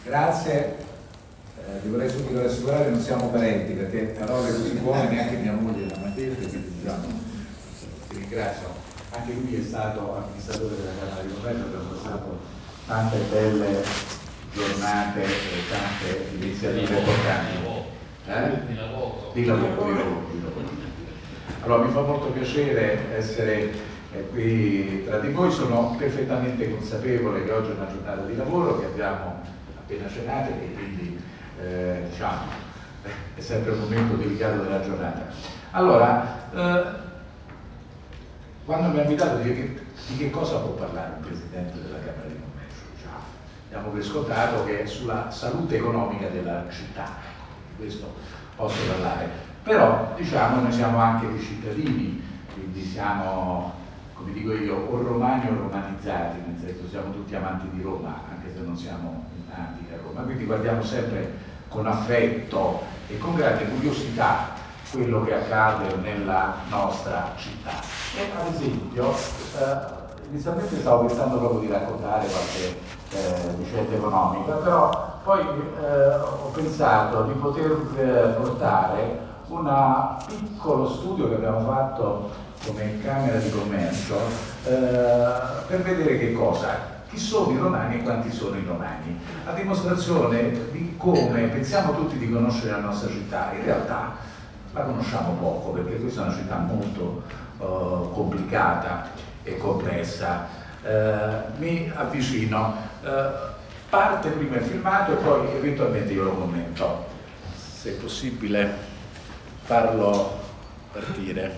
Grazie, vi vorrei subito rassicurare, non siamo parenti, perché parole così buone neanche mia moglie la Matilde, quindi diciamo, ti ringrazio. Anche lui è stato amministratore della Camera di Commercio, abbiamo passato tante belle giornate e tante iniziative importanti. Di lavoro. Allora mi fa molto piacere essere qui tra di voi, sono perfettamente consapevole che oggi è una giornata di lavoro, che abbiamo appena cenato e che quindi diciamo è sempre un momento delicato della giornata. Allora, quando mi ha invitato a dire di che cosa può parlare un Presidente della Camera di Commercio, diciamo, diamo per scontato che è sulla salute economica della città, di questo posso parlare, però diciamo noi siamo anche dei cittadini, quindi siamo, come dico io, o romani o romanizzati, nel senso siamo tutti amanti di Roma, anche se non siamo nati a Roma, quindi guardiamo sempre con affetto e con grande curiosità quello che accade nella nostra città. E ad esempio, inizialmente stavo pensando proprio di raccontare qualche vicenda economica, però poi ho pensato di poter portare un piccolo studio che abbiamo fatto come Camera di Commercio per vedere che cosa, chi sono i romani e quanti sono i romani, a dimostrazione di come pensiamo tutti di conoscere la nostra città. In realtà la conosciamo poco, perché questa è una città molto complicata e complessa. Mi avvicino, parte prima il filmato e poi eventualmente io lo commento, se è possibile farlo partire.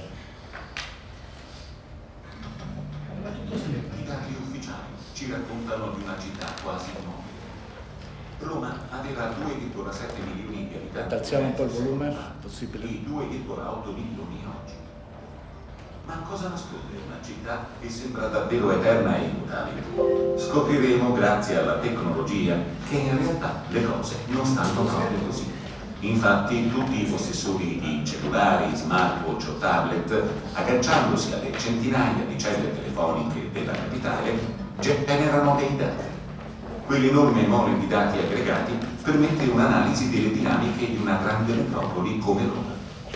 I dati ufficiali ci raccontano di una città quasi immobile. Roma aveva 2,7 milioni di abitanti. Alziamo un po' il volume, possibile? E 2,8 milioni oggi. Ma cosa nasconde una città che sembra davvero eterna e immutabile? Scopriremo, grazie alla tecnologia, che in realtà le cose non stanno proprio così. Infatti tutti i possessori di cellulari, smartwatch o tablet, agganciandosi alle centinaia di celle telefoniche della capitale, generano dei dati. Quell'enorme mole di dati aggregati permette un'analisi delle dinamiche di una grande metropoli come Roma.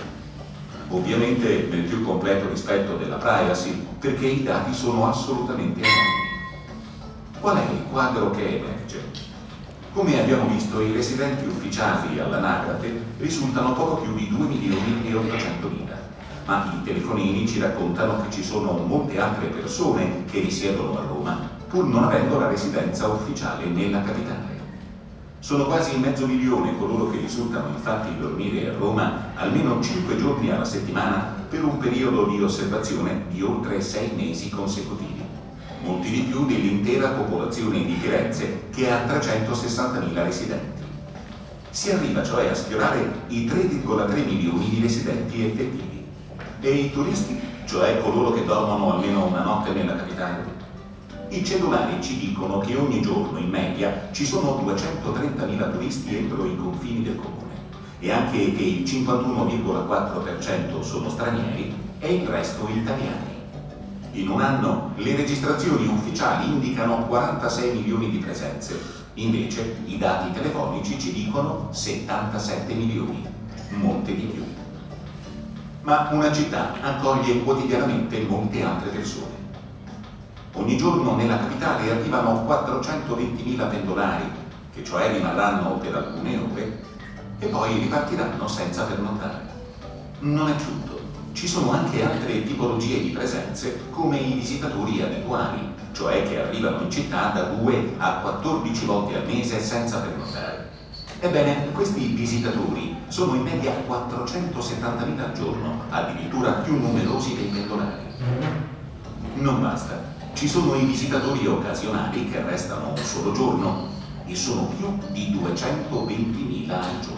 Ovviamente nel più completo rispetto della privacy, perché i dati sono assolutamente anonimi. Qual è il quadro che emerge? Come abbiamo visto, i residenti ufficiali all'anagrafe risultano poco più di 2 milioni e 800 mila, ma i telefonini ci raccontano che ci sono molte altre persone che risiedono a Roma, pur non avendo la residenza ufficiale nella capitale. Sono quasi 500.000 coloro che risultano infatti dormire a Roma almeno 5 giorni alla settimana per un periodo di osservazione di oltre 6 mesi consecutivi. Molti di più dell'intera popolazione di Firenze, che ha 360.000 residenti. Si arriva cioè a sfiorare i 3,3 milioni di residenti effettivi. E i turisti, cioè coloro che dormono almeno una notte nella capitale? I cellulari ci dicono che ogni giorno in media ci sono 230.000 turisti entro i confini del comune e anche che il 51,4% sono stranieri e il resto italiani. In un anno le registrazioni ufficiali indicano 46 milioni di presenze, invece i dati telefonici ci dicono 77 milioni, molte di più. Ma una città accoglie quotidianamente molte altre persone. Ogni giorno nella capitale arrivano 420.000 pendolari, che cioè rimarranno per alcune ore e poi ripartiranno senza pernottare. Non è tutto. Ci sono anche altre tipologie di presenze, come i visitatori abituali, cioè che arrivano in città da 2 a 14 volte al mese senza pernottare. Ebbene, questi visitatori sono in media 470.000 al giorno, addirittura più numerosi dei pendolari. Non basta. Ci sono i visitatori occasionali che restano un solo giorno e sono più di 220.000 al giorno.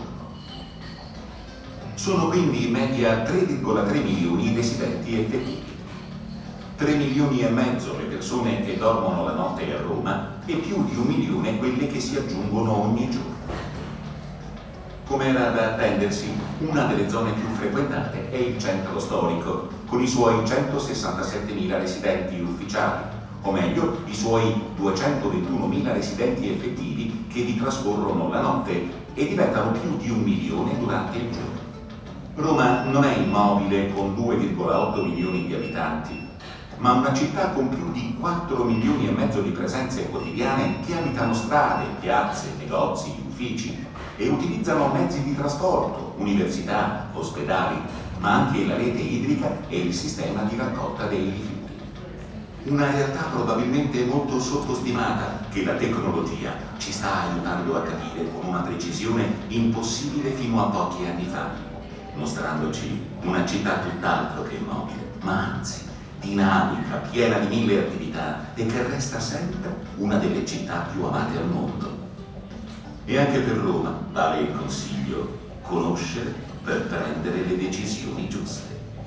Sono quindi in media 3,3 milioni i residenti effettivi. 3 milioni e mezzo le persone che dormono la notte a Roma e più di 1 milione quelle che si aggiungono ogni giorno. Come era da attendersi, una delle zone più frequentate è il centro storico, con i suoi 167.000 residenti ufficiali, o meglio i suoi 221.000 residenti effettivi che vi trascorrono la notte e diventano più di 1 milione durante il giorno. Roma non è immobile con 2,8 milioni di abitanti, ma una città con più di 4 milioni e mezzo di presenze quotidiane che abitano strade, piazze, negozi, uffici e utilizzano mezzi di trasporto, università, ospedali, ma anche la rete idrica e il sistema di raccolta dei rifiuti. Una realtà probabilmente molto sottostimata che la tecnologia ci sta aiutando a capire con una precisione impossibile fino a pochi anni fa, mostrandoci una città tutt'altro che immobile, ma anzi dinamica, piena di 1000 attività e che resta sempre una delle città più amate al mondo. E anche per Roma vale il consiglio: conoscere per prendere le decisioni giuste.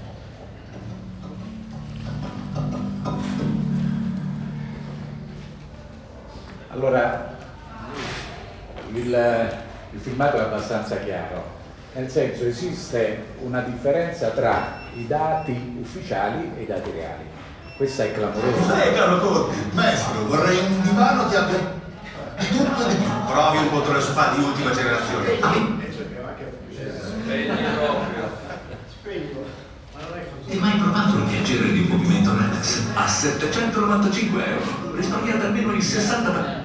Allora, il filmato è abbastanza chiaro, nel senso esiste una differenza tra i dati ufficiali e i dati reali. Questa è clamorosa. Caro Conte, maestro, vorrei un divano che abbia di tutto e di più. Provi un motore sofà di ultima generazione. Hai mai provato il piacere di un movimento relax? A 795 euro, risparmiate almeno il 60%.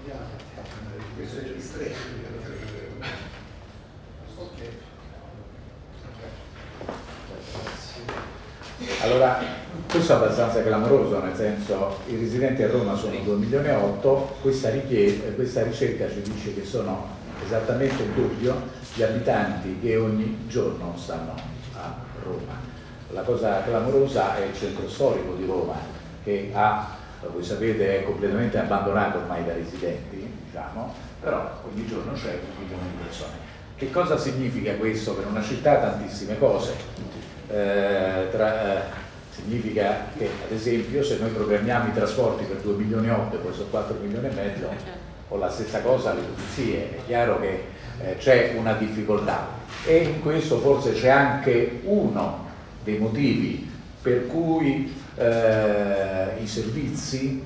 Allora, questo è abbastanza clamoroso, nel senso i residenti a Roma sono 2,8 milioni, questa ricerca ci dice che sono esattamente il doppio gli abitanti che ogni giorno stanno a Roma. La cosa clamorosa è il centro storico di Roma, che voi sapete, è completamente abbandonato ormai da residenti, diciamo, però ogni giorno c'è 1 milione di persone. Che cosa significa questo per una città? Tantissime cose. Significa che, ad esempio, se noi programmiamo i trasporti per 2 milioni e 8 e poi sono 4 milioni e mezzo, o la stessa cosa alle pulizie, è chiaro che c'è una difficoltà, e in questo forse c'è anche uno dei motivi per cui i servizi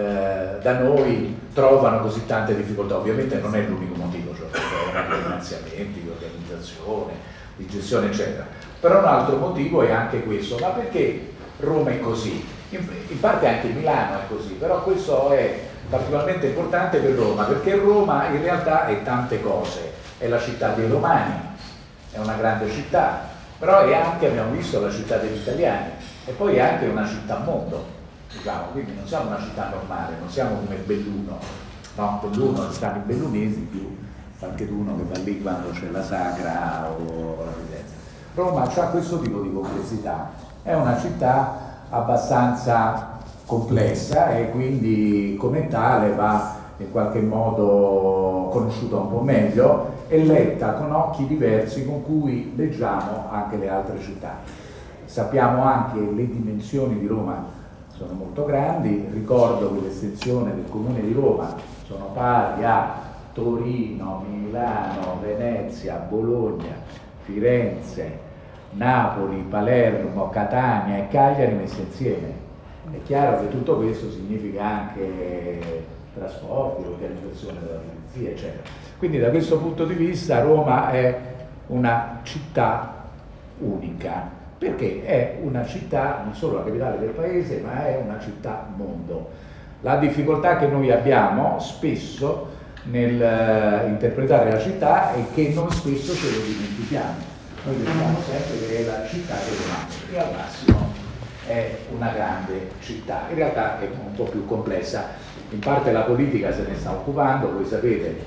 da noi trovano così tante difficoltà. Ovviamente non è l'unico motivo, cioè di finanziamenti, di organizzazione, di gestione eccetera, però un altro motivo è anche questo. Ma perché Roma è così? In parte anche Milano è così, però questo è particolarmente importante per Roma, perché Roma in realtà è tante cose. È la città dei romani, è una grande città, però è anche, abbiamo visto, la città degli italiani, e poi è anche una città mondo, diciamo. Quindi non siamo una città normale, non siamo come Belluno, no, Belluno stanno i bellunesi, più qualcheduno che va lì quando c'è la sagra o la presenza. Roma ha questo tipo di complessità, è una città abbastanza complessa e quindi come tale va in qualche modo conosciuta un po' meglio e letta con occhi diversi con cui leggiamo anche le altre città. Sappiamo anche le dimensioni di Roma sono molto grandi, ricordo che l'estensione del comune di Roma sono pari a Torino, Milano, Venezia, Bologna, Firenze, Napoli, Palermo, Catania e Cagliari messe insieme. È chiaro che tutto questo significa anche trasporti, organizzazione della polizia, eccetera. Quindi da questo punto di vista Roma è una città unica, perché è una città, non solo la capitale del paese, ma è una città mondo. La difficoltà che noi abbiamo spesso nel interpretare la città è che noi spesso ce lo dimentichiamo. Noi diciamo sempre che è la città dei romani, e al massimo è una grande città. In realtà è un po' più complessa. In parte la politica se ne sta occupando, voi sapete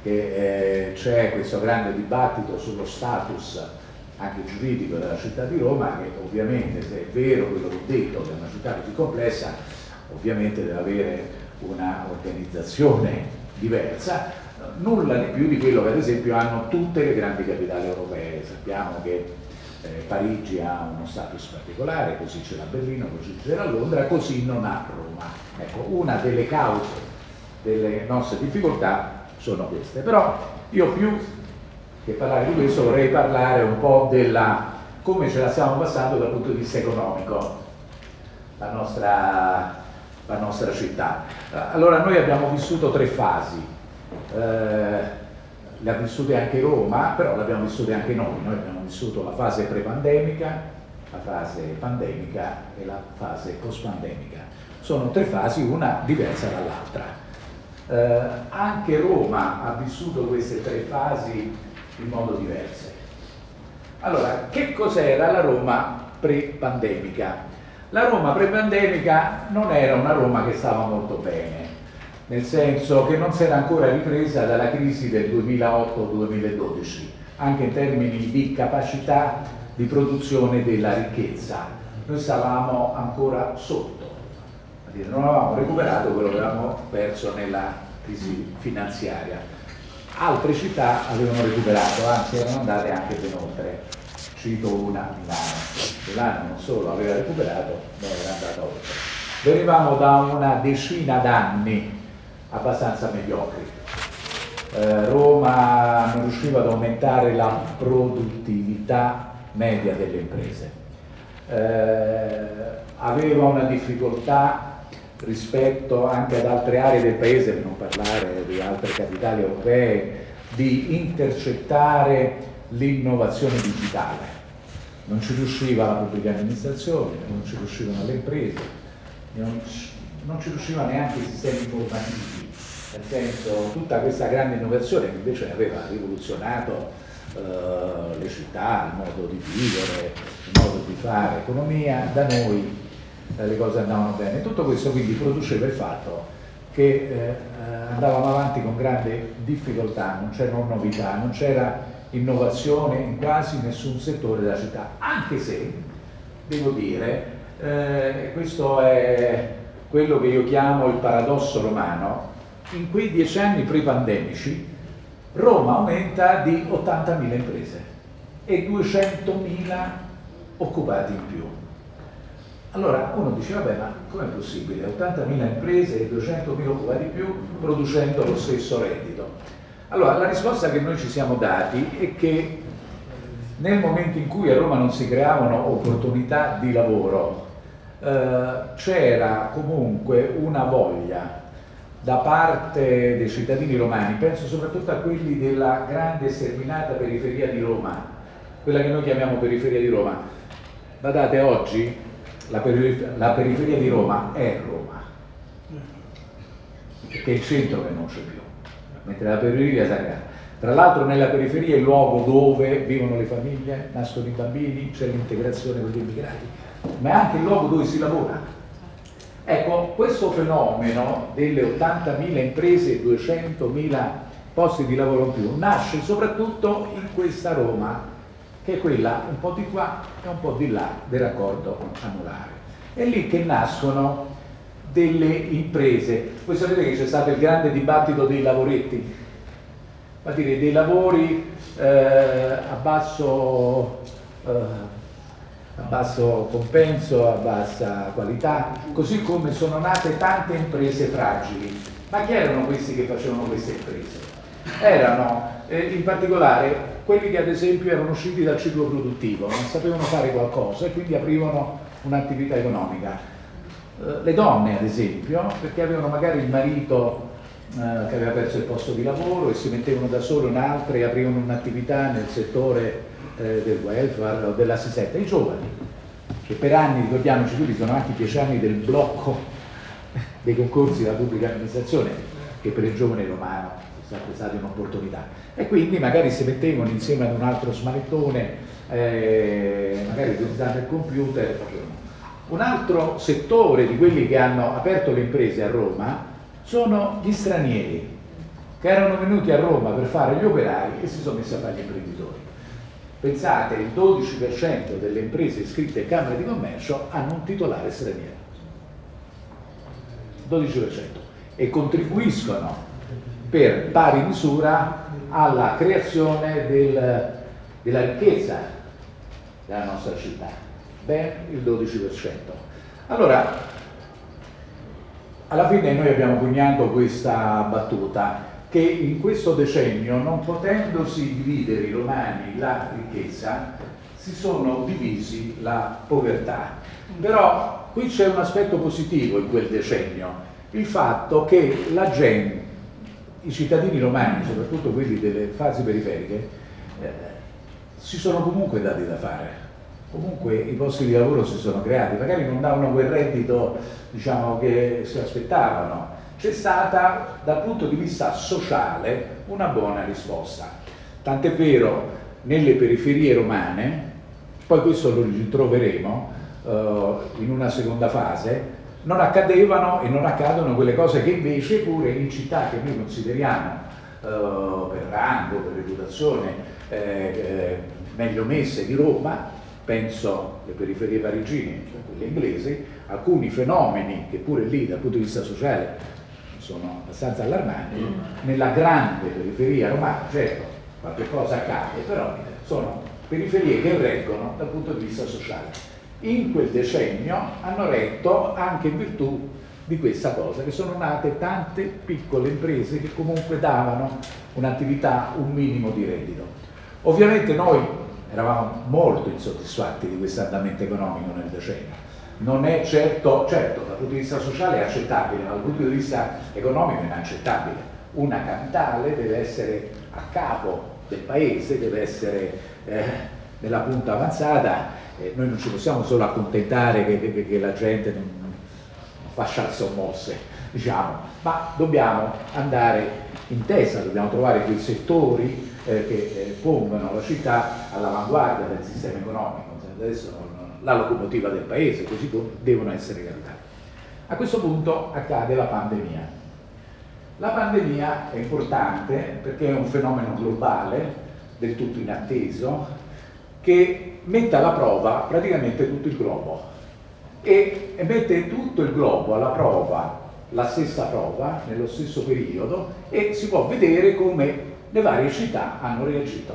che c'è questo grande dibattito sullo status anche giuridico della città di Roma, che ovviamente, se è vero quello che ho detto, che è una città così complessa, ovviamente deve avere una organizzazione diversa, nulla di più di quello che ad esempio hanno tutte le grandi capitali europee. Sappiamo che Parigi ha uno status particolare, così c'era Berlino, così c'era Londra, così non ha Roma. Ecco, una delle cause delle nostre difficoltà sono queste. Però io più che parlare di questo vorrei parlare un po' della come ce la stiamo passando dal punto di vista economico, la nostra la nostra città. Allora noi abbiamo vissuto 3 fasi, le ha vissute anche Roma, però le abbiamo vissute anche noi abbiamo vissuto la fase pre-pandemica, la fase pandemica e la fase post-pandemica. Sono 3 fasi, una diversa dall'altra. Anche Roma ha vissuto queste 3 fasi in modo diverso. Allora, che cos'era la Roma pre-pandemica? La Roma pre-pandemica non era una Roma che stava molto bene, nel senso che non si era ancora ripresa dalla crisi del 2008-2012, anche in termini di capacità di produzione della ricchezza. Noi stavamo ancora sotto, non avevamo recuperato quello che avevamo perso nella crisi finanziaria. Altre città avevano recuperato, anzi erano andate anche ben oltre. Cito una, Milano. Milano non solo aveva recuperato, ma era andata oltre. Venivamo da una decina d'anni abbastanza mediocri. Roma non riusciva ad aumentare la produttività media delle imprese. Aveva una difficoltà rispetto anche ad altre aree del paese, per non parlare di altre capitali europee, di intercettare l'innovazione digitale. Non ci riusciva la pubblica amministrazione, non ci riuscivano le imprese, non ci riusciva neanche i sistemi informativi, nel senso tutta questa grande innovazione che invece aveva rivoluzionato le città, il modo di vivere, il modo di fare economia, da noi le cose andavano bene. Tutto questo quindi produceva il fatto che andavamo avanti con grande difficoltà, non c'erano novità, non c'era innovazione in quasi nessun settore della città, anche se, devo dire, questo è quello che io chiamo il paradosso romano, in quei 10 anni pre-pandemici Roma aumenta di 80.000 imprese e 200.000 occupati in più. Allora uno dice, vabbè, ma com'è possibile? 80.000 imprese e 200.000 occupati in più producendo lo stesso reddito? Allora la risposta che noi ci siamo dati è che nel momento in cui a Roma non si creavano opportunità di lavoro, c'era comunque una voglia da parte dei cittadini romani, penso soprattutto a quelli della grande sterminata periferia di Roma, quella che noi chiamiamo periferia di Roma. Guardate, oggi la periferia di Roma è Roma, perché è il centro che non c'è più, mentre la periferia si aggrava. Tra l'altro nella periferia è il luogo dove vivono le famiglie, nascono i bambini, c'è l'integrazione con gli immigrati, ma è anche il luogo dove si lavora. Ecco, questo fenomeno delle 80.000 imprese e 200.000 posti di lavoro in più nasce soprattutto in questa Roma, che è quella un po' di qua e un po' di là del raccordo anulare. È lì che nascono delle imprese. Voi sapete che c'è stato il grande dibattito dei lavoretti, va a dire dei lavori a basso compenso, a bassa qualità, così come sono nate tante imprese fragili. Ma chi erano questi che facevano queste imprese? Erano in particolare quelli che ad esempio erano usciti dal ciclo produttivo, non sapevano fare qualcosa e quindi aprivano un'attività economica. Le donne ad esempio, perché avevano magari il marito che aveva perso il posto di lavoro e si mettevano da solo in altre e aprivano un'attività nel settore del welfare o dell'assistenza. I giovani, che per anni, ricordiamoci, quelli sono anche 10 anni del blocco dei concorsi della pubblica amministrazione, che per il giovane romano è sempre stata un'opportunità, e quindi magari si mettevano insieme ad un altro smanettone, magari utilizzando il computer. Un altro settore di quelli che hanno aperto le imprese a Roma sono gli stranieri, che erano venuti a Roma per fare gli operai e si sono messi a fare gli imprenditori. Pensate, il 12% delle imprese iscritte in Camera di Commercio hanno un titolare straniero, 12%, e contribuiscono per pari misura alla creazione della ricchezza della nostra città, ben il 12%. Allora, alla fine noi abbiamo coniato questa battuta, che in questo decennio, non potendosi dividere i romani la ricchezza, si sono divisi la povertà. Però qui c'è un aspetto positivo in quel decennio, il fatto che la gente, i cittadini romani, soprattutto quelli delle fasi periferiche, si sono comunque dati da fare. Comunque i posti di lavoro si sono creati, magari non davano quel reddito, diciamo, che si aspettavano. C'è stata dal punto di vista sociale una buona risposta. Tant'è vero, nelle periferie romane, poi questo lo ritroveremo in una seconda fase, non accadevano e non accadono quelle cose che invece pure in città che noi consideriamo per rango, per reputazione meglio messe di Roma, penso alle periferie parigine, cioè quelle inglesi, alcuni fenomeni che pure lì dal punto di vista sociale sono abbastanza allarmanti, nella grande periferia romana, certo, qualche cosa accade, però sono periferie che reggono dal punto di vista sociale. In quel decennio hanno retto anche in virtù di questa cosa, che sono nate tante piccole imprese che comunque davano un'attività, un minimo di reddito. Ovviamente noi eravamo molto insoddisfatti di questo andamento economico nel decennio. Non è certo dal punto di vista sociale è accettabile, ma dal punto di vista economico è inaccettabile. Una capitale deve essere a capo del paese, deve essere nella punta avanzata. Noi non ci possiamo solo accontentare che la gente non faccia sommosse, diciamo, ma dobbiamo andare in testa, dobbiamo trovare quei settori che pongono la città all'avanguardia del sistema economico, adesso la locomotiva del paese, così come devono essere capitali. A questo punto accade la pandemia. La pandemia è importante perché è un fenomeno globale, del tutto inatteso, che mette alla prova praticamente tutto il globo e mette tutto il globo alla prova, la stessa prova, nello stesso periodo, e si può vedere come le varie città hanno reagito.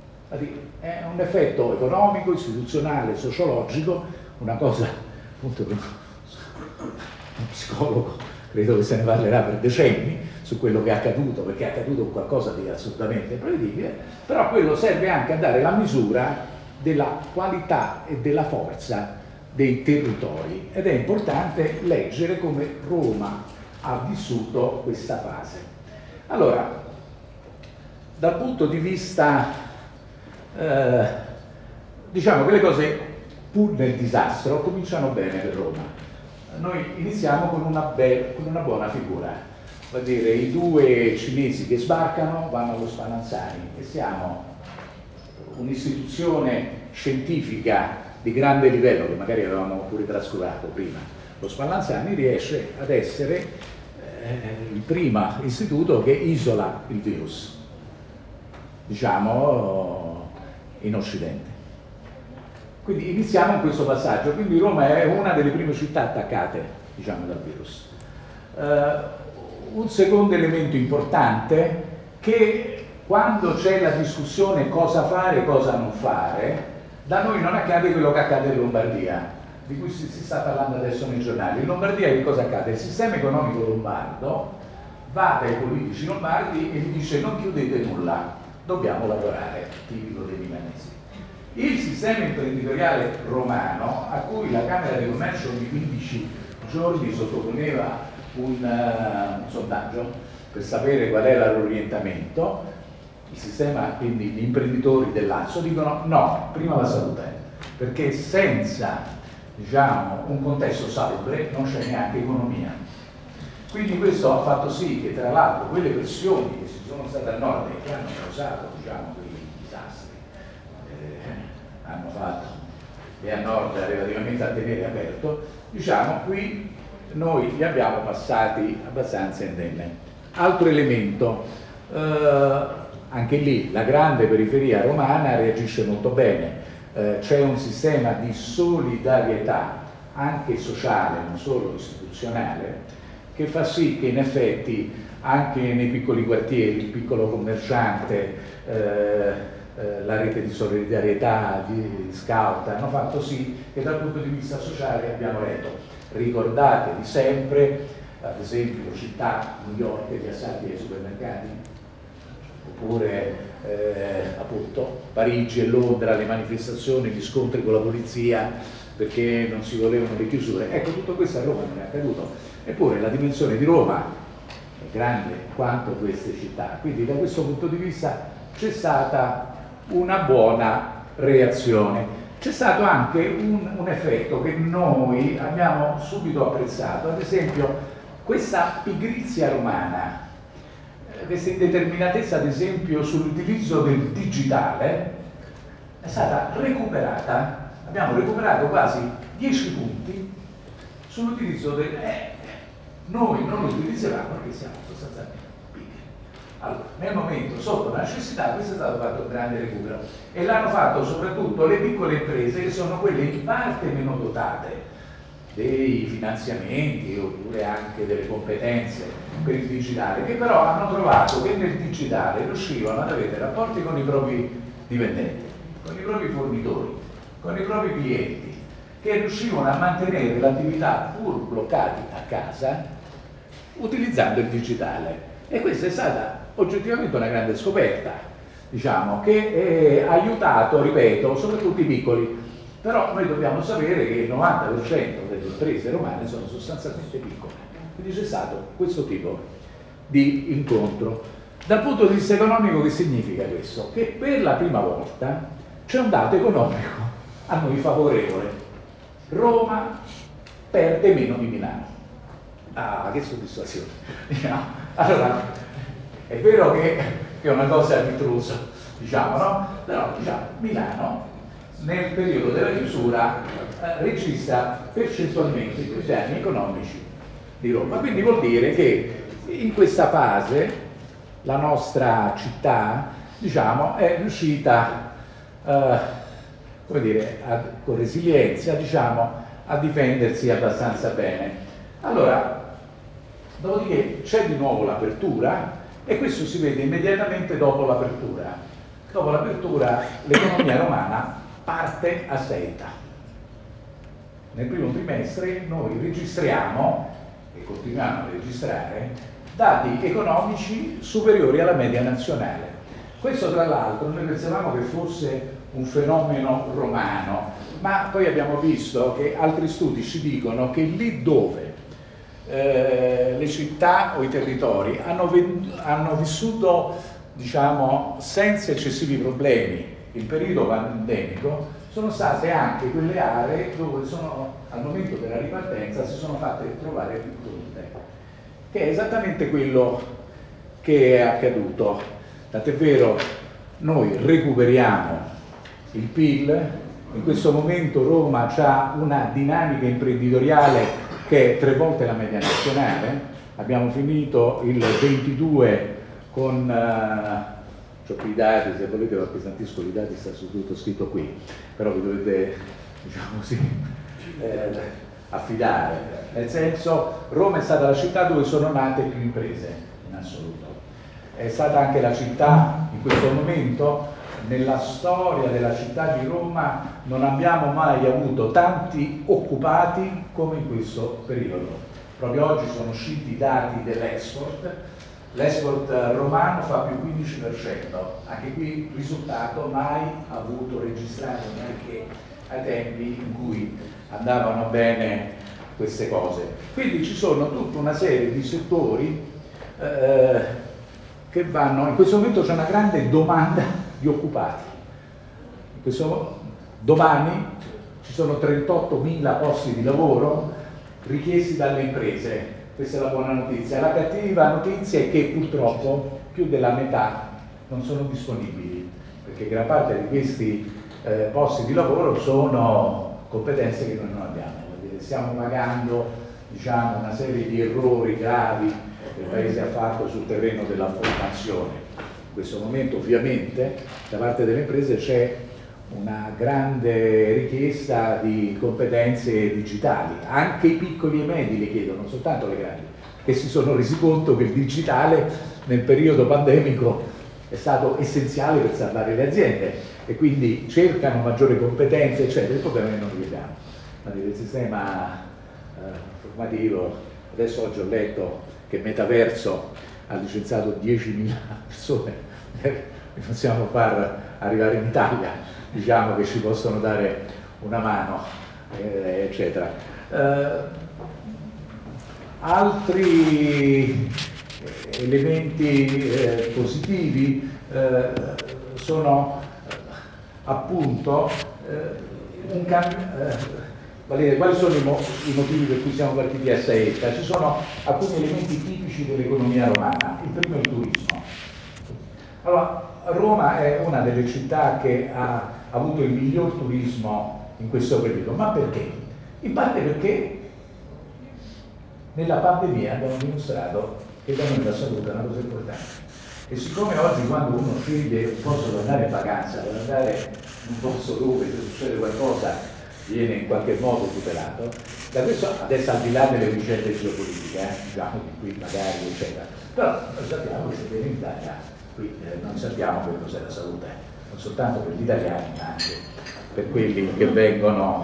È un effetto economico, istituzionale, sociologico, una cosa, appunto, un psicologo credo che se ne parlerà per decenni su quello che è accaduto, perché è accaduto qualcosa di assolutamente imprevedibile, però quello serve anche a dare la misura della qualità e della forza dei territori, ed è importante leggere come Roma ha vissuto questa fase. Allora, dal punto di vista, diciamo che le cose, pur nel disastro, cominciano bene per Roma. Noi iniziamo con una buona figura, vuol dire i due cinesi che sbarcano vanno allo Spallanzani e siamo un'istituzione scientifica di grande livello che magari avevamo pure trascurato prima. Lo Spallanzani riesce ad essere il primo istituto che isola il virus, diciamo, in Occidente. Quindi iniziamo in questo passaggio, quindi Roma è una delle prime città attaccate, diciamo, dal virus. Un secondo elemento importante, che quando c'è la discussione cosa fare e cosa non fare, da noi non accade quello che accade in Lombardia, di cui si sta parlando adesso nei giornali. In Lombardia che cosa accade? Il sistema economico lombardo va dai politici lombardi e gli dice non chiudete nulla, dobbiamo lavorare, tipico dei milanesi. Il sistema imprenditoriale romano, a cui la Camera di Commercio ogni 15 giorni sottoponeva un sondaggio per sapere qual era l'orientamento, il sistema, quindi gli imprenditori del Lazio dicono no, prima la salute, perché senza, diciamo, un contesto salubre non c'è neanche economia. Quindi questo ha fatto sì che, tra l'altro, quelle pressioni che ci sono state al nord e che hanno causato, diciamo, quei disastri, hanno fatto e a nord relativamente a tenere aperto, diciamo, qui noi li abbiamo passati abbastanza indenne. Altro elemento, anche lì la grande periferia romana reagisce molto bene, c'è un sistema di solidarietà anche sociale, non solo istituzionale, che fa sì che in effetti anche nei piccoli quartieri, il piccolo commerciante, la rete di solidarietà, di scout, hanno fatto sì che dal punto di vista sociale abbiamo letto. Ricordatevi sempre, ad esempio, città, New York, gli assalti ai supermercati, oppure appunto Parigi e Londra, le manifestazioni, gli scontri con la polizia perché non si volevano le chiusure. Ecco, tutto questo a Roma non è accaduto, eppure la dimensione di Roma è grande quanto queste città, quindi da questo punto di vista c'è stata una buona reazione. C'è stato anche un effetto che noi abbiamo subito apprezzato, ad esempio questa pigrizia romana, questa indeterminatezza ad esempio sull'utilizzo del digitale è stata recuperata. Abbiamo recuperato quasi 10 punti sull'utilizzo del... noi non lo utilizzavamo perché siamo sostanzialmente piccoli. Allora, nel momento, sotto la necessità, questo è stato fatto un grande recupero e l'hanno fatto soprattutto le piccole imprese, che sono quelle in parte meno dotate dei finanziamenti oppure anche delle competenze per il digitale, che però hanno trovato che nel digitale riuscivano ad avere rapporti con i propri dipendenti, con i propri fornitori, con i propri clienti, che riuscivano a mantenere l'attività pur bloccati a casa utilizzando il digitale. E questa è stata oggettivamente una grande scoperta, diciamo, che ha aiutato, ripeto, soprattutto i piccoli. Però noi dobbiamo sapere che il 90% delle imprese romane sono sostanzialmente piccole, quindi c'è stato questo tipo di incontro. Dal punto di vista economico, che significa questo? Che per la prima volta c'è un dato economico a noi favorevole. Roma perde meno di Milano. Ah, che soddisfazione! Allora, è vero che è una cosa ritrosa, diciamo, no? Però diciamo, Milano nel periodo della chiusura registra percentualmente i danni economici di Roma. Quindi vuol dire che in questa fase la nostra città, diciamo, è riuscita come dire, con resilienza, diciamo, a difendersi abbastanza bene. Allora, dopodiché c'è di nuovo l'apertura e questo si vede immediatamente dopo l'apertura. Dopo l'apertura l'economia romana parte a setta. Nel primo trimestre noi registriamo, e continuiamo a registrare, dati economici superiori alla media nazionale. Questo tra l'altro noi pensavamo che fosse un fenomeno romano, ma poi abbiamo visto che altri studi ci dicono che lì dove le città o i territori hanno vissuto, diciamo, senza eccessivi problemi il periodo pandemico, sono state anche quelle aree dove al momento della ripartenza si sono fatte trovare più pronte, che è esattamente quello che è accaduto. Tant'è vero, noi recuperiamo il PIL, in questo momento Roma ha una dinamica imprenditoriale che è 3 volte la media nazionale. Abbiamo finito il 22 con, ho qui i dati, se volete vi appesantisco i dati, sta tutto scritto qui, però vi dovete, diciamo così, affidare. Nel senso, Roma è stata la città dove sono nate più imprese in assoluto. È stata anche la città, in questo momento, nella storia della città di Roma non abbiamo mai avuto tanti occupati come in questo periodo. Proprio oggi sono usciti i dati dell'export, l'export romano fa più 15%, anche qui risultato mai avuto, registrato neanche ai tempi in cui andavano bene queste cose. Quindi ci sono tutta una serie di settori che vanno, in questo momento c'è una grande domanda di occupati. Domani ci sono 38.000 posti di lavoro richiesti dalle imprese, questa è la buona notizia. La cattiva notizia è che purtroppo più della metà non sono disponibili, perché gran parte di questi posti di lavoro sono competenze che noi non abbiamo. Stiamo pagando, diciamo, una serie di errori gravi che il Paese ha fatto sul terreno della formazione. In questo momento ovviamente da parte delle imprese c'è una grande richiesta di competenze digitali, anche i piccoli e medi le chiedono, non soltanto le grandi, che si sono resi conto che il digitale nel periodo pandemico è stato essenziale per salvare le aziende e quindi cercano maggiori competenze, eccetera. Il problema è che non li vediamo. Il sistema formativo, adesso oggi ho letto che Metaverso ha licenziato 10.000 persone li possiamo far arrivare in Italia, diciamo che ci possono dare una mano, eccetera. Altri elementi positivi sono appunto quali sono i motivi per cui siamo partiti a Saetta? Ci sono alcuni elementi tipici dell'economia romana. Il primo è il turismo. Allora, Roma è una delle città che ha avuto il miglior turismo in questo periodo, ma perché? In parte perché nella pandemia abbiamo dimostrato che da noi la salute è una cosa importante. E siccome oggi quando uno sceglie un posto per andare in vacanza, per andare in un posto dove se succede qualcosa viene in qualche modo tutelato, da questo adesso al di là delle vicende geopolitiche, diciamo di qui magari eccetera, però noi sappiamo che se viene in Italia qui non sappiamo che cos'è la salute, non soltanto per gli italiani ma anche per quelli che vengono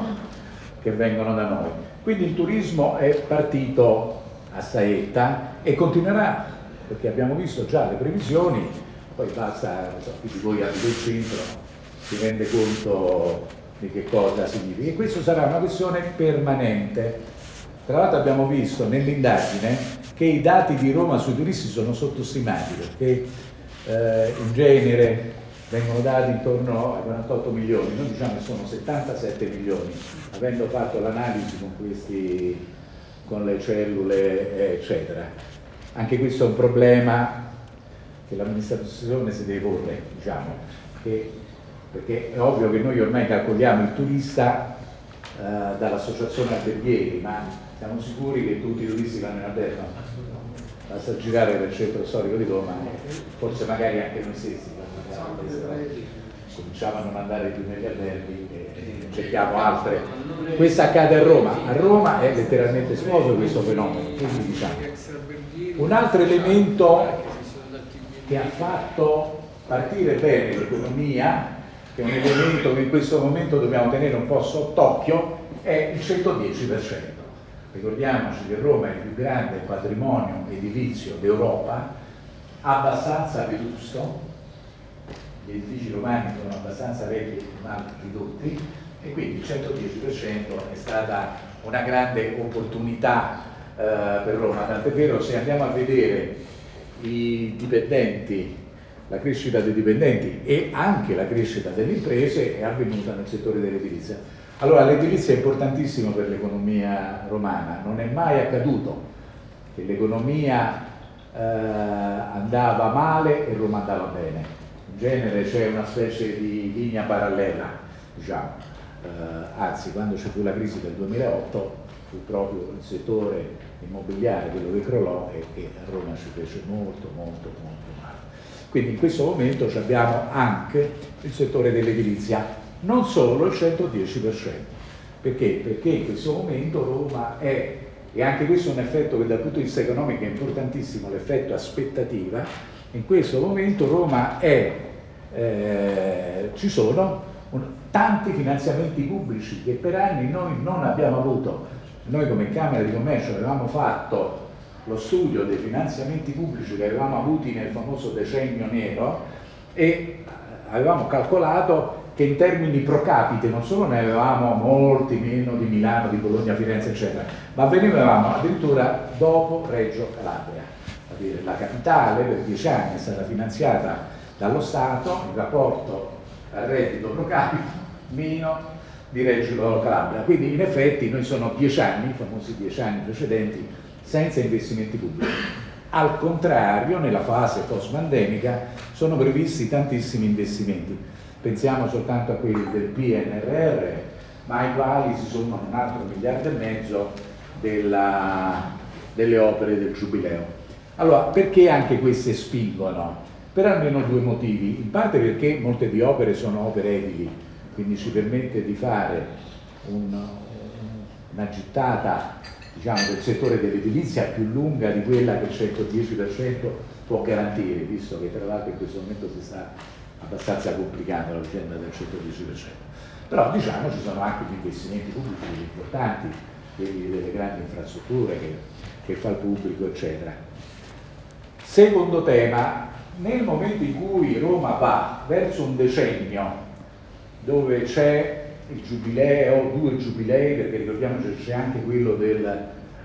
da noi. Quindi il turismo è partito a Saetta e continuerà, perché abbiamo visto già le previsioni, poi basta, non so, chi di voi abita il centro si rende conto di che cosa significa. E questo sarà una questione permanente. Tra l'altro abbiamo visto nell'indagine che i dati di Roma sui turisti sono sottostimati, perché in genere vengono dati intorno ai 48 milioni, noi diciamo che sono 77 milioni, avendo fatto l'analisi con le cellule eccetera. Anche questo è un problema che l'amministrazione si deve porre, diciamo, perché è ovvio che noi ormai calcoliamo il turista dall'associazione alberghieri, ma siamo sicuri che tutti i turisti vanno in albergo? Basta girare per il centro storico di Roma, forse magari anche noi stessi cominciamo a non andare più negli alberghi e cerchiamo altre. Questo accade a Roma. A Roma è letteralmente esploso questo fenomeno, quindi diciamo. Un altro elemento che ha fatto partire bene l'economia, che è un elemento che in questo momento dobbiamo tenere un po' sott'occhio, è il 110%. Ricordiamoci che Roma è il più grande patrimonio edilizio d'Europa, abbastanza vetusto, gli edifici romani sono abbastanza vecchi e mal ridotti, e quindi il 110% è stata una grande opportunità per Roma. Tant'è vero, se andiamo a vedere i dipendenti, la crescita dei dipendenti e anche la crescita delle imprese è avvenuta nel settore dell'edilizia. Allora l'edilizia è importantissima per l'economia romana, non è mai accaduto che l'economia andava male e Roma andava bene. In genere c'è una specie di linea parallela, diciamo. Anzi, quando ci fu la crisi del 2008 fu proprio il settore immobiliare quello che crollò e che a Roma ci fece molto male. Quindi in questo momento abbiamo anche il settore dell'edilizia, non solo il 110%. Perché? Perché in questo momento Roma è, e anche questo è un effetto che dal punto di vista economico è importantissimo, l'effetto aspettativa, in questo momento Roma è, ci sono tanti finanziamenti pubblici che per anni noi non abbiamo avuto. Noi come Camera di Commercio avevamo fatto lo studio dei finanziamenti pubblici che avevamo avuti nel famoso decennio nero e avevamo calcolato che in termini pro capite non solo ne avevamo molti meno di Milano, di Bologna, Firenze eccetera, ma venivamo addirittura dopo Reggio Calabria. La capitale per 10 anni è stata finanziata dallo Stato in rapporto al reddito pro capite meno di Reggio Calabria. Quindi in effetti noi sono 10 anni, i famosi 10 anni precedenti, senza investimenti pubblici. Al contrario, nella fase post-pandemica sono previsti tantissimi investimenti. Pensiamo soltanto a quelli del PNRR, ma ai quali si sommano un altro 1,5 miliardi delle opere del Giubileo. Allora, perché anche queste spingono? Per almeno due motivi. In parte perché molte di opere sono opere edili, quindi ci permette di fare una gittata, diciamo, del settore dell'edilizia più lunga di quella che il 110% può garantire, visto che tra l'altro in questo momento si sta abbastanza complicando la vicenda del 110%. Però diciamo ci sono anche gli investimenti pubblici importanti, quelli delle grandi infrastrutture che fa il pubblico, eccetera. Secondo tema, nel momento in cui Roma va verso un decennio dove c'è il giubileo, 2 giubilei, perché ricordiamoci c'è anche quello del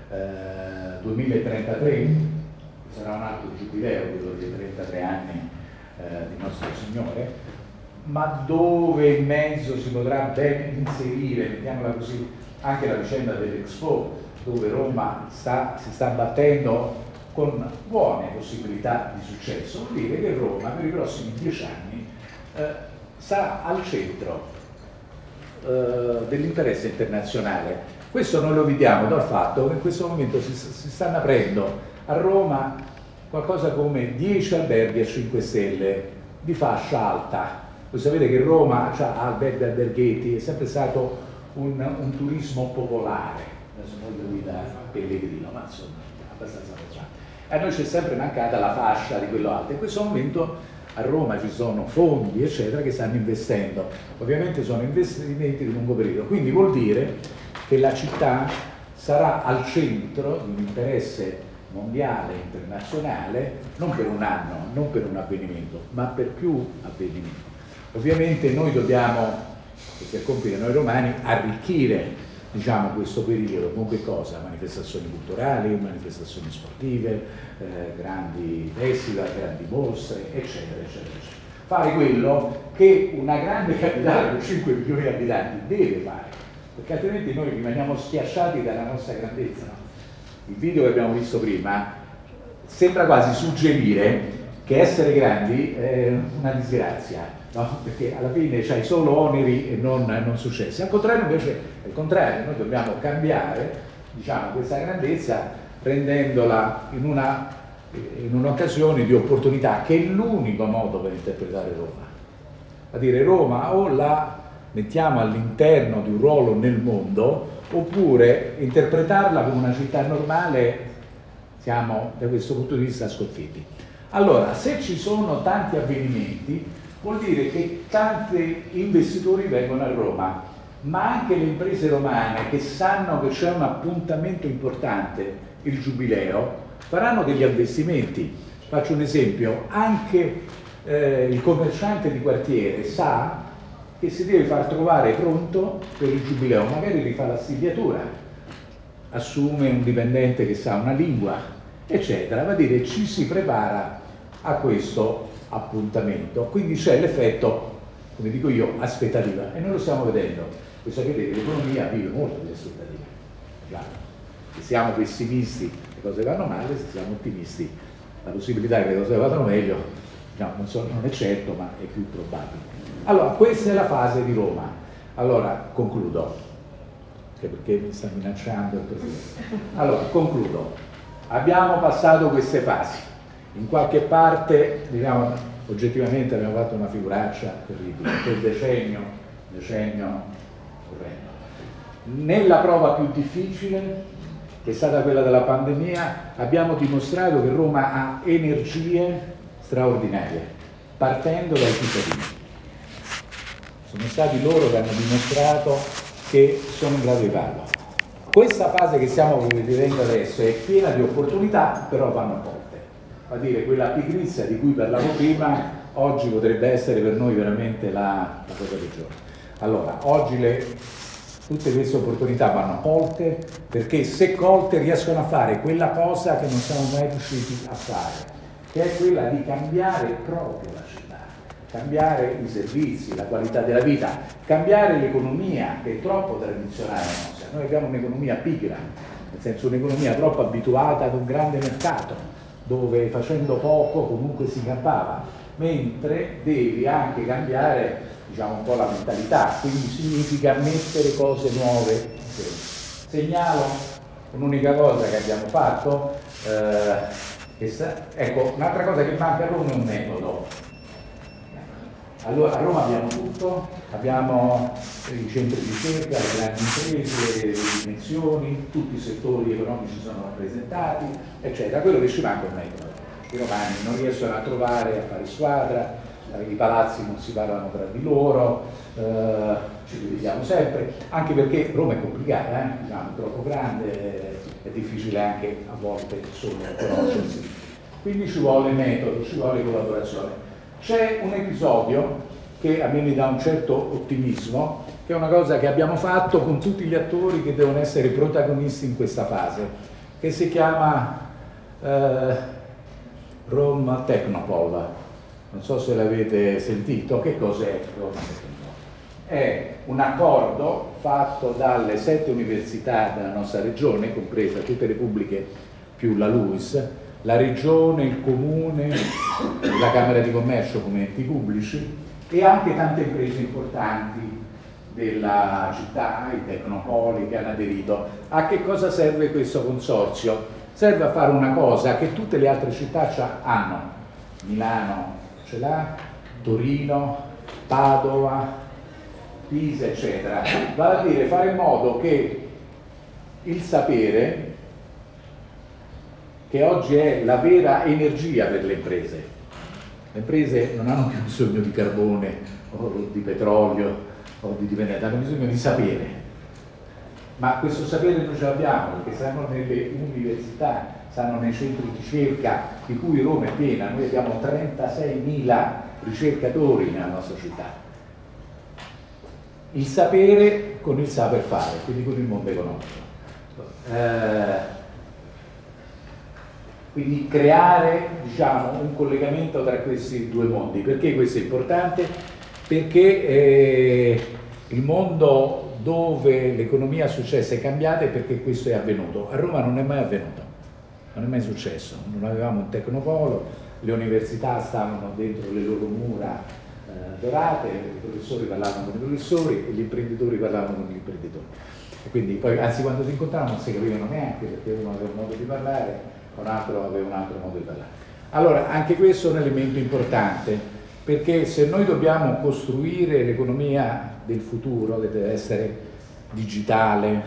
2033, che sarà un altro giubileo, quello dei 33 anni di Nostro Signore, ma dove in mezzo si potrà ben inserire, mettiamola così, anche la vicenda dell'Expo, dove Roma si sta battendo con buone possibilità di successo, vuol dire che Roma per i prossimi 10 anni sarà al centro dell'interesse internazionale. Questo noi lo vediamo dal fatto che in questo momento si stanno aprendo a Roma qualcosa come 10 alberghi a 5 stelle di fascia alta. Voi sapete che Roma ha alberghi alberghetti, è sempre stato un turismo popolare, adesso noi lo guida Pellegrino, ma insomma abbastanza facciamo. A noi c'è sempre mancata la fascia di quello alto. In questo momento a Roma ci sono fondi eccetera che stanno investendo, ovviamente sono investimenti di lungo periodo, quindi vuol dire che la città sarà al centro di un interesse mondiale, internazionale, non per un anno, non per un avvenimento, ma per più avvenimenti. Ovviamente noi dobbiamo, questo è il compito di noi romani, arricchire questo periodo con che cosa? Manifestazioni culturali, manifestazioni sportive, grandi festival, grandi mostre, eccetera, eccetera, eccetera. Fare quello che una grande capitale con 5 milioni di abitanti deve fare, perché altrimenti noi rimaniamo schiacciati dalla nostra grandezza. No? Il video che abbiamo visto prima sembra quasi suggerire che essere grandi è una disgrazia. No? Perché alla fine c'hai solo oneri e non successi. Al contrario invece è il contrario, noi dobbiamo cambiare questa grandezza rendendola in un'occasione di opportunità, che è l'unico modo per interpretare Roma. A dire Roma o la mettiamo all'interno di un ruolo nel mondo, oppure interpretarla come una città normale, siamo da questo punto di vista sconfitti. Allora, se ci sono tanti avvenimenti, vuol dire che tanti investitori vengono a Roma, ma anche le imprese romane che sanno che c'è un appuntamento importante, il Giubileo, faranno degli investimenti. Faccio un esempio, anche il commerciante di quartiere sa che si deve far trovare pronto per il Giubileo, magari rifà la stigliatura, assume un dipendente che sa una lingua, eccetera, va a dire ci si prepara a questo appuntamento, quindi c'è l'effetto, come dico io, aspettativa, e noi lo stiamo vedendo. Voi sapete che l'economia vive molto di aspettative. Se siamo pessimisti le cose vanno male, se siamo ottimisti la possibilità che le cose vadano meglio non è certo, ma è più probabile. Allora, questa è la fase di Roma. Allora, concludo, anche perché mi sta minacciando il Presidente. Allora, concludo. Abbiamo passato queste fasi. In qualche parte, oggettivamente abbiamo fatto una figuraccia terribile, quel decennio orrendo. Nella prova più difficile, che è stata quella della pandemia, abbiamo dimostrato che Roma ha energie straordinarie, partendo dai cittadini. Sono stati loro che hanno dimostrato che sono in grado di farlo. Questa fase che stiamo vivendo adesso è piena di opportunità, però vanno colte. A dire, quella pigrizia di cui parlavo prima, oggi potrebbe essere per noi veramente la cosa peggiore. Allora, oggi tutte queste opportunità vanno colte, perché se colte riescono a fare quella cosa che non siamo mai riusciti a fare, che è quella di cambiare proprio la città, cambiare i servizi, la qualità della vita, cambiare l'economia che è troppo tradizionale nostra. Noi abbiamo un'economia pigra, nel senso un'economia troppo abituata ad un grande mercato, dove facendo poco comunque si campava, mentre devi anche cambiare un po' la mentalità, quindi significa mettere cose nuove. Segnalo un'unica cosa che abbiamo fatto, ecco, un'altra cosa che manca a Roma è un metodo. Allora, a Roma abbiamo tutto, abbiamo i centri di ricerca, le grandi imprese, le dimensioni, tutti i settori economici sono rappresentati, eccetera. Quello che ci manca è un metodo. I romani non riescono a trovare, a fare squadra, i palazzi non si parlano tra di loro, ci dividiamo sempre, anche perché Roma è complicata, è troppo grande, è difficile anche a volte solo conoscersi. quindi ci vuole metodo, ci vuole collaborazione. C'è un episodio che a me mi dà un certo ottimismo, che è una cosa che abbiamo fatto con tutti gli attori che devono essere protagonisti in questa fase, che si chiama Roma Technopol. Non so se l'avete sentito. Che cos'è Roma Technopol? È un accordo fatto dalle 7 università della nostra regione, compresa tutte le pubbliche più la LUIS, la regione, il comune, la Camera di Commercio come enti pubblici e anche tante imprese importanti della città, i tecnopoli che hanno aderito. A che cosa serve questo consorzio? Serve a fare una cosa che tutte le altre città hanno. Milano ce l'ha, Torino, Padova, Pisa, eccetera. Vale a dire fare in modo che il sapere, che oggi è la vera energia per le imprese non hanno più bisogno di carbone o di petrolio o di dipendenza, hanno bisogno di sapere. Ma questo sapere noi ce l'abbiamo perché stanno nelle università, stanno nei centri di ricerca, di cui Roma è piena. Noi abbiamo 36.000 ricercatori nella nostra città. Il sapere con il saper fare, quindi con il mondo economico. Quindi creare, diciamo, un collegamento tra questi due mondi. Perché questo è importante? Perché il mondo dove l'economia è successa è cambiata e perché questo è avvenuto. A Roma non è mai avvenuto, non è mai successo. Non avevamo un tecnopolo, le università stavano dentro le loro mura dorate, i professori parlavano con i professori e gli imprenditori parlavano con gli imprenditori. E quindi poi, anzi, quando si incontravano non si capivano neanche perché uno aveva un modo di parlare, un altro aveva un altro modo di parlare. Allora, anche questo è un elemento importante, perché se noi dobbiamo costruire l'economia del futuro, che deve essere digitale,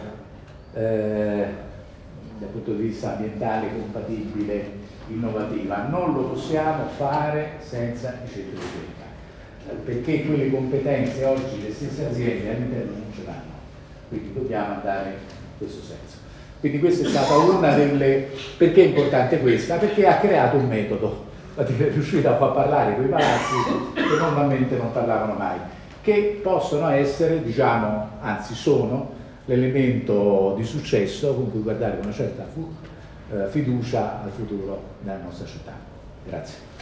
dal punto di vista ambientale, compatibile, innovativa, non lo possiamo fare senza i centri di ricerca, perché quelle competenze oggi le stesse aziende all'interno non ce l'hanno, quindi dobbiamo andare in questo senso. Quindi questa è stata una delle... Perché è importante questa? Perché ha creato un metodo, è riuscito a far parlare quei palazzi che normalmente non parlavano mai, che possono essere, diciamo, anzi sono l'elemento di successo con cui guardare con una certa fiducia al futuro della nostra città. Grazie.